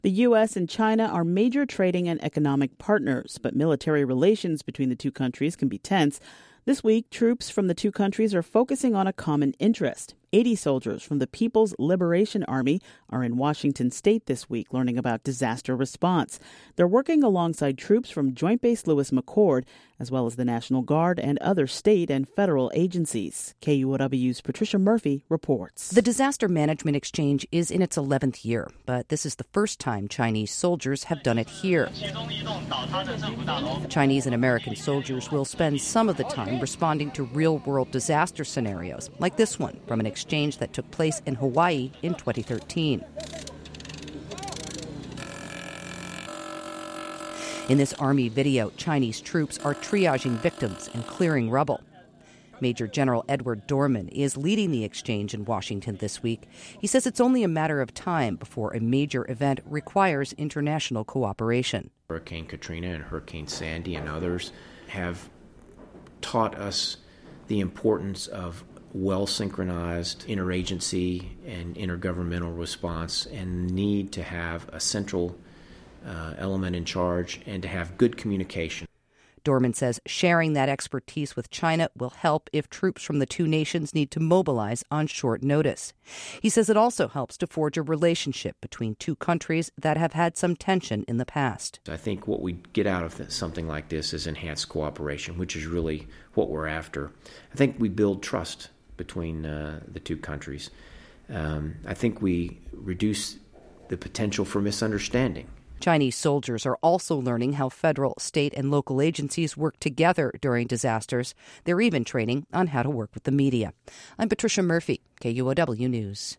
The U.S. and China are major trading and economic partners, but military relations between the two countries can be tense. This week, troops from the two countries are focusing on a common interest. 80 soldiers from the People's Liberation Army are in Washington state this week learning about disaster response. They're working alongside troops from Joint Base Lewis-McChord, as well as the National Guard and other state and federal agencies. KUOW's Patricia Murphy reports. The disaster management exchange is in its 11th year, but this is the first time Chinese soldiers have done it here. Chinese and American soldiers will spend some of the time responding to real-world disaster scenarios, like this one from an exchange that took place in Hawaii in 2013. In this Army video, Chinese troops are triaging victims and clearing rubble. Major General Edward Dorman is leading the exchange in Washington this week. He says it's only a matter of time before a major event requires international cooperation. Hurricane Katrina and Hurricane Sandy and others have taught us the importance of well-synchronized interagency and intergovernmental response and need to have a central element in charge and to have good communication. Dorman says sharing that expertise with China will help if troops from the two nations need to mobilize on short notice. He says it also helps to forge a relationship between two countries that have had some tension in the past. I think what we get out of something like this is enhanced cooperation, which is really what we're after. I think we build trust between the two countries. I think we reduce the potential for misunderstanding. Chinese soldiers are also learning how federal, state, and local agencies work together during disasters. They're even training on how to work with the media. I'm Patricia Murphy, KUOW News.